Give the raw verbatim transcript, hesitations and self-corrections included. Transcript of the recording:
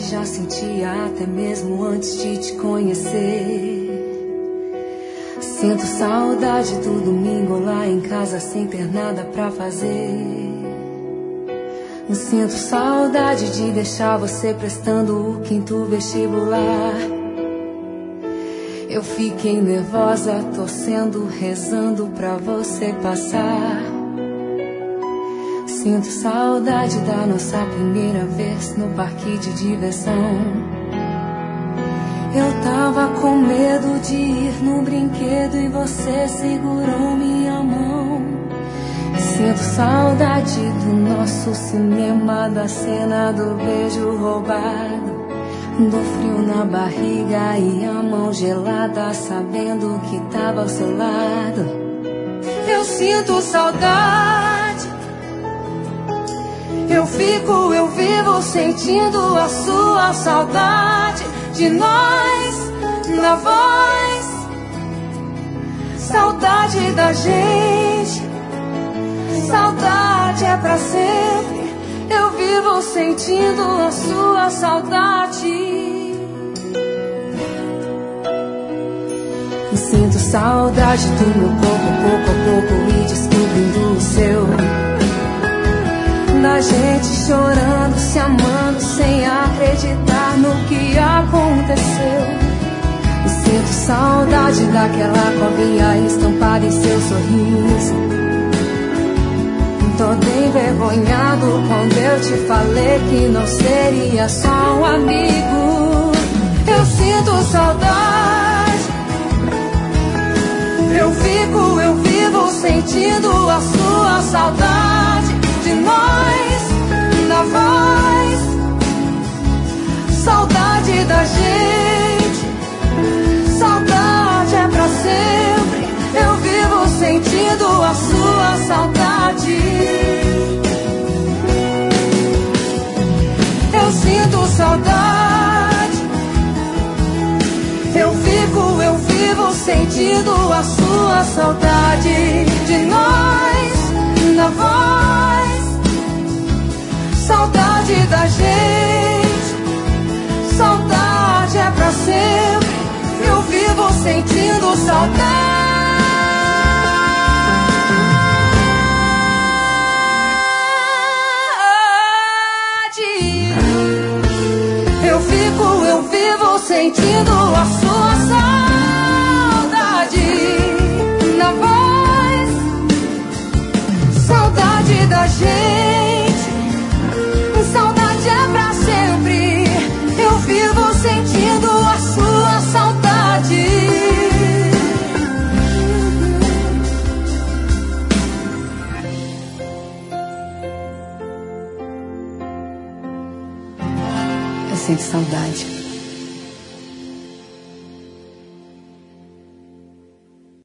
já sentia até mesmo antes de te conhecer. Sinto saudade do domingo lá em casa sem ter nada pra fazer. Sinto saudade de deixar você prestando o quinto vestibular. Eu fiquei nervosa, torcendo, rezando pra você passar. Sinto saudade da nossa primeira vez no parque de diversão. Eu tava com medo de ir no brinquedo e você segurou minha mão. Sinto saudade do nosso cinema, da cena do beijo roubado, do frio na barriga e a mão gelada, sabendo que tava ao seu lado. Eu sinto saudade, eu fico, eu vivo sentindo a sua saudade de nós na voz, saudade da gente, saudade é pra sempre. Eu vivo sentindo a sua saudade. Sinto saudade do meu corpo, pouco a pouco, e descobrindo o seu. Da gente chorando, se amando, sem acreditar no que aconteceu. Sinto saudade daquela cobrinha estampada em seu sorriso. Todo envergonhado quando eu te falei que não seria só um amigo. Eu sinto saudade, eu fico, eu vivo sentindo a sua saudade de nós na voz, saudade da gente, saudade é pra sempre. Eu vivo sentindo a sua saudade. Eu sinto saudade, eu fico, eu vivo sentindo a sua saudade de nós na voz, saudade da gente, saudade é pra sempre. Eu vivo sentindo saudade. Eu fico, eu vivo sentindo a sua saudade na voz, saudade da gente, saudade é pra sempre. Eu vivo sentindo a sua saudade. Eu sinto saudade.